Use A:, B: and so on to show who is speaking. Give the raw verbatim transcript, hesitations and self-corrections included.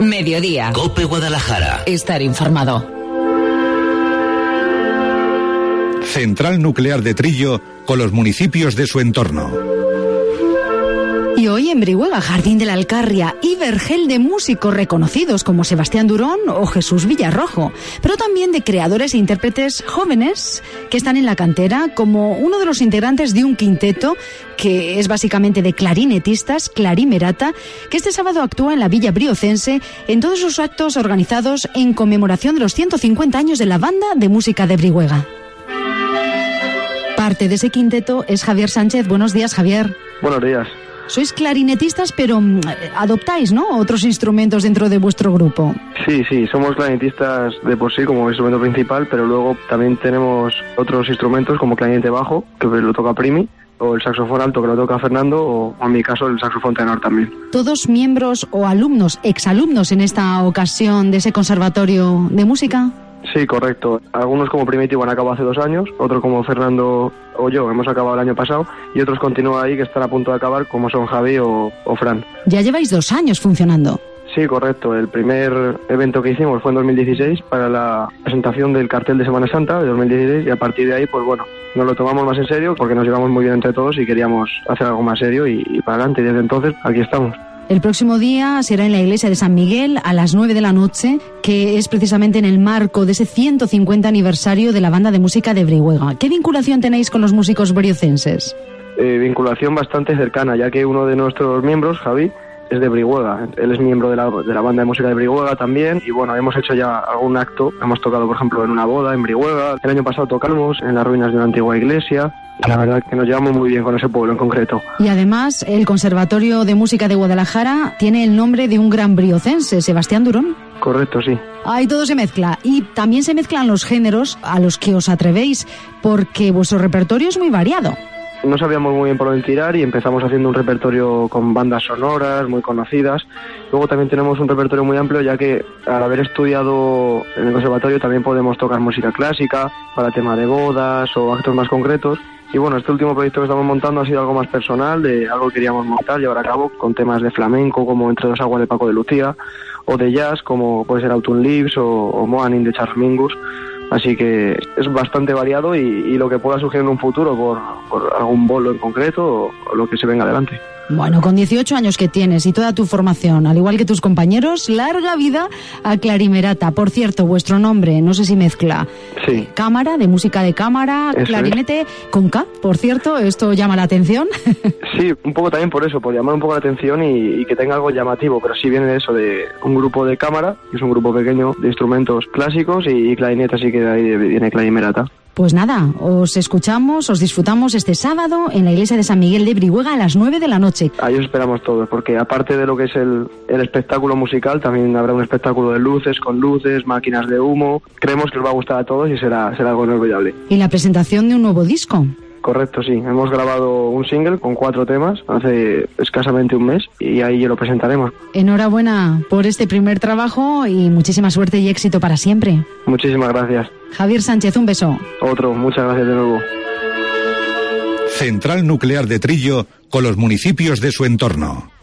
A: Mediodía.
B: COPE Guadalajara.
A: Estar informado.
C: Central Nuclear de Trillo con los municipios de su entorno.
D: Y hoy en Brihuega, Jardín de la Alcarria y vergel de músicos reconocidos como Sebastián Durón o Jesús Villarrojo, pero también de creadores e intérpretes jóvenes que están en la cantera, como uno de los integrantes de un quinteto que es básicamente de clarinetistas, Clarimerata, que este sábado actúa en la Villa Briocense en todos sus actos organizados en conmemoración de los ciento cincuenta años de la Banda de Música de Brihuega. Parte de ese quinteto es Javier Sánchez. Buenos días, Javier.
E: Buenos días.
D: Sois clarinetistas, pero adoptáis, ¿no?, otros instrumentos dentro de vuestro grupo.
E: Sí, sí, somos clarinetistas de por sí como instrumento principal, pero luego también tenemos otros instrumentos como clarinete bajo, que lo toca Primi, o el saxofón alto, que lo toca Fernando, o en mi caso el saxofón tenor también.
D: ¿Todos miembros o alumnos, exalumnos en esta ocasión de ese conservatorio de música?
E: Sí, correcto. Algunos como Primitivo han acabado hace dos años, otros como Fernando o yo hemos acabado el año pasado, y otros continúan ahí que están a punto de acabar, como son Javi o, o Fran.
D: Ya lleváis dos años funcionando.
E: Sí, correcto. El primer evento que hicimos fue en dos mil dieciséis para la presentación del cartel de Semana Santa de dos mil dieciséis, y a partir de ahí, pues bueno, nos lo tomamos más en serio porque nos llevamos muy bien entre todos y queríamos hacer algo más serio y, y para adelante. Y desde entonces aquí estamos.
D: El próximo día será en la iglesia de San Miguel a las nueve de la noche, que es precisamente en el marco de ese ciento cincuenta aniversario de la Banda de Música de Brihuega. ¿Qué vinculación tenéis con los músicos briocenses?
E: Eh, vinculación bastante cercana, ya que uno de nuestros miembros, Javi, es de Brihuega. Él es miembro de la, de la Banda de Música de Brihuega también, y bueno, hemos hecho ya algún acto. Hemos tocado, por ejemplo, en una boda en Brihuega. El año pasado tocamos en las ruinas de una antigua iglesia. La verdad que nos llevamos muy bien con ese pueblo en concreto.
D: Y además, el Conservatorio de Música de Guadalajara tiene el nombre de un gran briocense, Sebastián Durón.
E: Correcto, sí.
D: Ahí todo se mezcla. Y también se mezclan los géneros a los que os atrevéis, porque vuestro repertorio es muy variado.
E: No sabíamos muy bien por dónde tirar y empezamos haciendo un repertorio con bandas sonoras muy conocidas. Luego también tenemos un repertorio muy amplio, ya que al haber estudiado en el conservatorio también podemos tocar música clásica para tema de bodas o actos más concretos. Y bueno, este último proyecto que estamos montando ha sido algo más personal, de algo que queríamos montar, llevar a cabo, con temas de flamenco como Entre dos aguas de Paco de Lucía, o de jazz como puede ser Autumn Leaves o, o Moaning de Charles Mingus. Así que es bastante variado y, y lo que pueda surgir en un futuro por, por algún bolo en concreto o, o lo que se venga adelante.
D: Bueno, con dieciocho años que tienes y toda tu formación, al igual que tus compañeros, larga vida a Clarimerata. Por cierto, vuestro nombre, no sé si mezcla.
E: Sí.
D: Cámara, de música de cámara,
E: Eso
D: clarinete,
E: es.
D: Con K, por cierto, esto llama la atención.
E: Sí, un poco también por eso, por llamar un poco la atención y, y que tenga algo llamativo, pero sí viene de eso, de un grupo de cámara, que es un grupo pequeño de instrumentos clásicos, y, y clarinete, así que de ahí viene Clarimerata.
D: Pues nada, os escuchamos, os disfrutamos este sábado en la iglesia de San Miguel de Brihuega a las nueve de la noche.
E: Ahí os esperamos todos, porque aparte de lo que es el, el espectáculo musical, también habrá un espectáculo de luces, con luces, máquinas de humo. Creemos que os va a gustar a todos y será, será algo inolvidable.
D: Y la presentación de un nuevo disco.
E: Correcto, sí. Hemos grabado un single con cuatro temas hace escasamente un mes y ahí lo presentaremos.
D: Enhorabuena por este primer trabajo y muchísima suerte y éxito para siempre.
E: Muchísimas gracias.
D: Javier Sánchez, un beso.
E: Otro, muchas gracias de nuevo.
C: Central Nuclear de Trillo con los municipios de su entorno.